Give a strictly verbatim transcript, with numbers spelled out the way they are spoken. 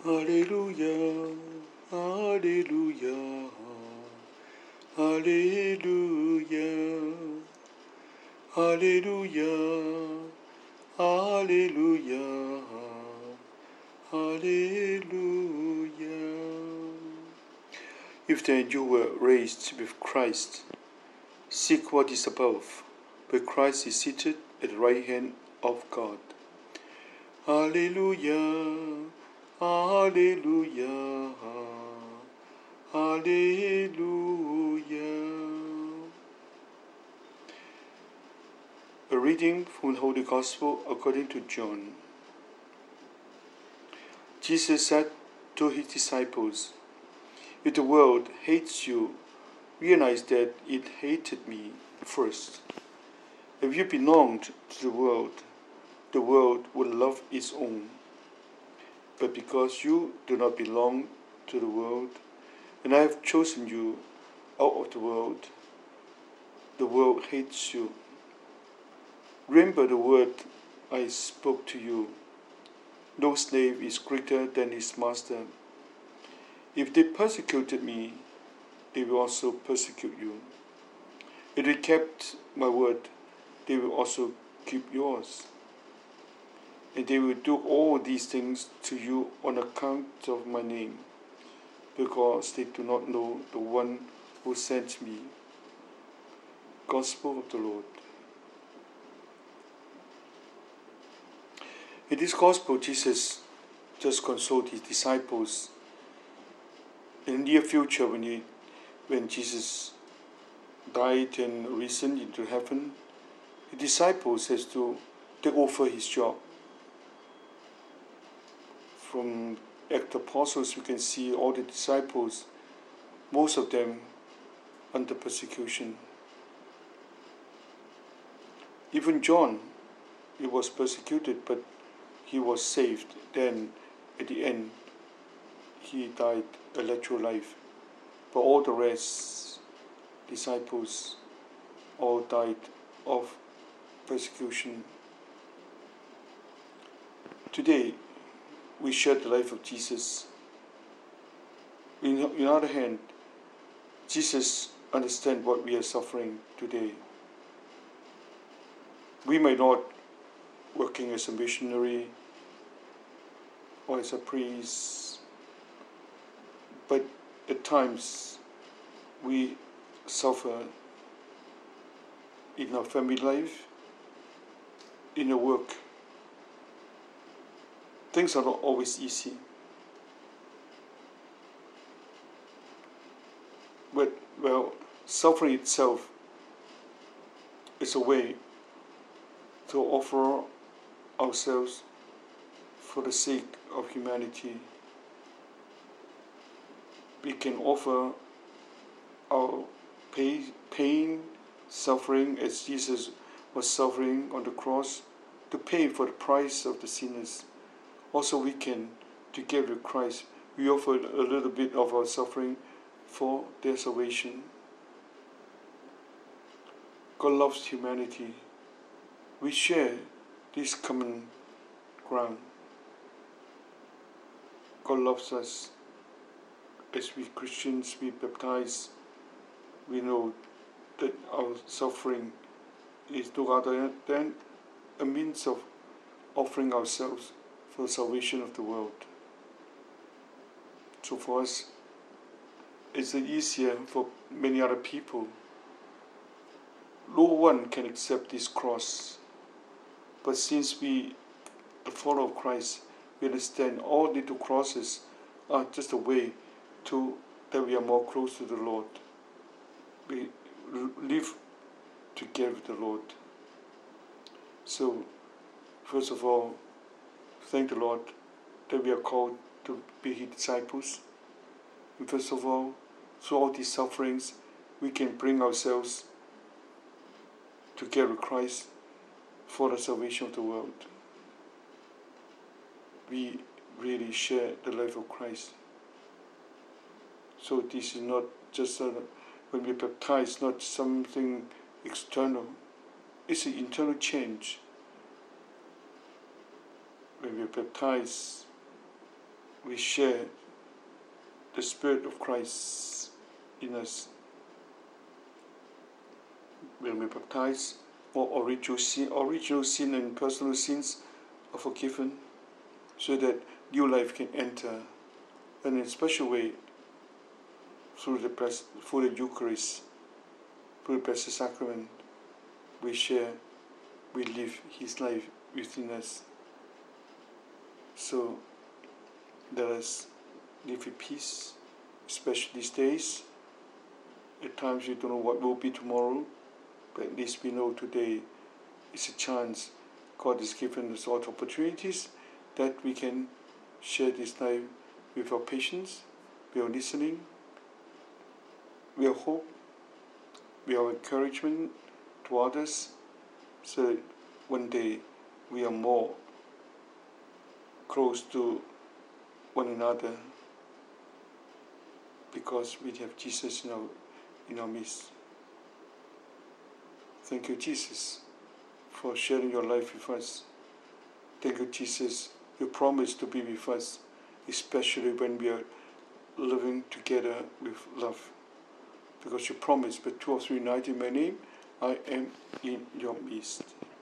Hallelujah, Hallelujah, Hallelujah, Hallelujah, Hallelujah, Hallelujah. If then you were raised with Christ, seek what is above, where Christ is seated at the right hand of God. Hallelujah, Hallelujah, Hallelujah. A reading from the Holy Gospel according to John. Jesus said to his disciples, "If the world hates you, realize that it hated me first. If you belonged to the world, the world would love its own. But because you do not belong to the world, and I have chosen you out of the world, the world hates you. Remember the word I spoke to you. No slave is greater than his master. If they persecuted me, they will also persecute you. If they kept my word, they will also keep yours. And they will do all these things to you on account of my name, because they do not know the one who sent me." Gospel of the Lord. In this Gospel, Jesus just consoled his disciples. In the near future, when, he, when Jesus died and risen into heaven, the disciples has to take over his job. From Acts of Apostles, we can see all the disciples, most of them under persecution. Even John, he was persecuted, but he was saved. Then, at the end, he died a natural life. But all the rest, disciples, all died of persecution. Today, we share the life of Jesus. In, on the other hand, Jesus understands what we are suffering today. We may not working as a missionary or as a priest, but at times we suffer in our family life, in our work. Things are not always easy. But, well, suffering itself is a way to offer ourselves for the sake of humanity. We can offer our pain, suffering, as Jesus was suffering on the cross, to pay for the price of the sinners. Also, we can, together with Christ, we offer a little bit of our suffering for their salvation. God loves humanity. We share this common ground. God loves us. As we Christians, we baptize, we know that our suffering is no other than a means of offering ourselves for the salvation of the world. So for us, it's easier for many other people. No one can accept this cross. But since we, the follower of Christ, we understand all little crosses are just a way to that we are more close to the Lord. We live together with the Lord. So, first of all, thank the Lord that we are called to be His disciples. And first of all, through all these sufferings, we can bring ourselves together with Christ for the salvation of the world. We really share the life of Christ. So this is not just a, when we baptize, not something external. It's an internal change. When we baptize, we share the Spirit of Christ in us. When we baptize, all original sin, original sin and personal sins are forgiven, so that new life can enter, and in a special way, through the through the Eucharist, through the Blessed Sacrament, we share, we live His life within us. So let us live with peace, especially these days. At times we don't know what will be tomorrow, but at least we know today is a chance. God has given us all opportunities that we can share this life with our patients, with our listening, with our hope, with our encouragement to others, so that one day we are more close to one another, because we have Jesus in our, in our midst. Thank you, Jesus, for sharing your life with us. Thank you, Jesus, you promise to be with us, especially when we are living together with love. Because you promised, but two or three united in my name, I am in your midst.